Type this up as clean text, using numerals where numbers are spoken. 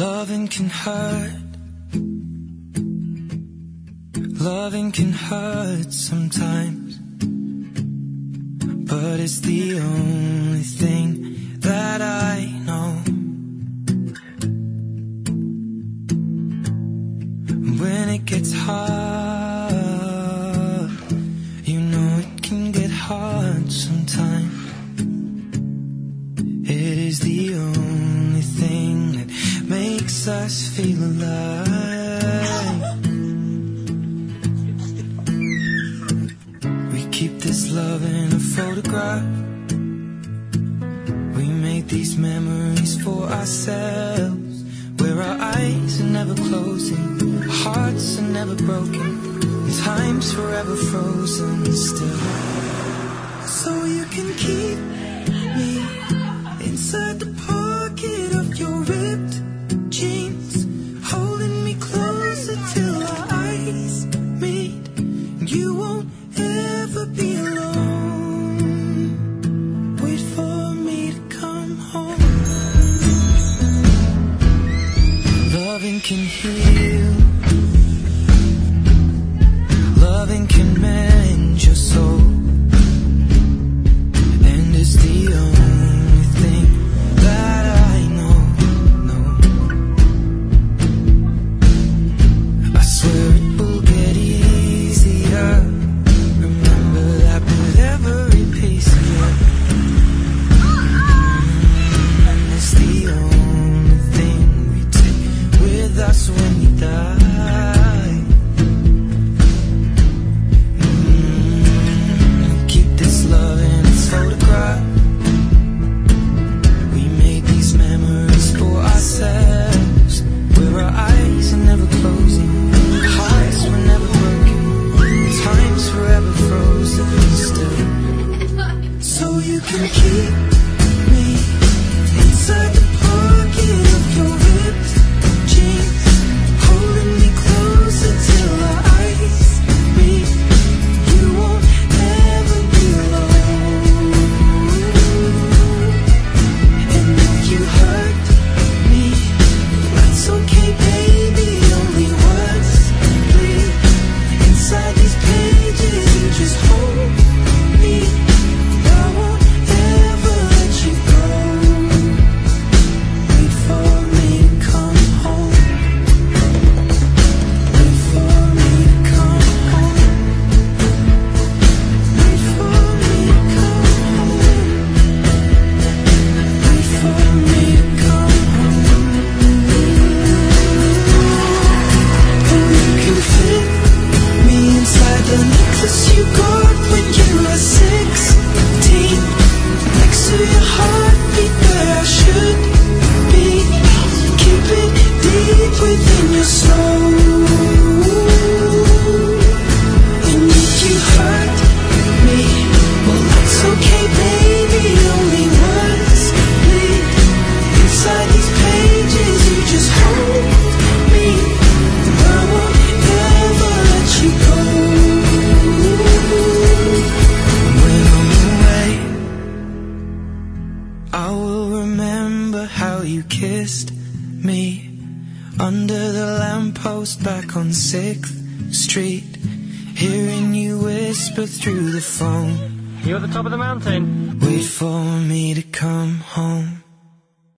Loving can hurt. Loving can hurt sometimes, but it's the only thing that I know. When it gets hard, you know it can get hard sometimes. It is the only thing that makes us feel alive. We keep this love in a photograph. We make these memories for ourselves, where our eyes are never closing, hearts are never broken, and time's forever frozen still. So you can keep me inside the pocket of your ripped jeans, holding me closer till our eyes meet. You won't ever be alone. Wait for me to come home. Loving can heal. Loving can mend your soul. And it's the only thing that I know. I swear it will get easier. Remember that with every piece of you. And it's the only thing we take with us when we die. Keep this love in its photograph. We made these memories for ourselves, where our eyes are never closing, hearts were never broken, time's forever frozen still. So you can keep me inside the pocket of your ripped jeans, holding me closer till our eyes meet. You won't ever be alone. And if you hurt me, that's okay, baby. Only words bleed inside these pages. You just hold me. I won't ever let you go. Wait for me to come home. Wait for me to come home. Wait for me to come home. Wait for me to come home. Oh, you can fit me inside the necklace you got when you were 16, next to your heartbeat where I should be. Keep it deep within your soul. And if you hurt me, well, that's okay, baby. Only words bleed inside these pages. You just hold me. I won't ever let you go. When I'm away, I will remember how you kissed me under the lamppost back on 6th Street, hearing you whisper through the phone. You at the top of the mountain? Wait for me to come home.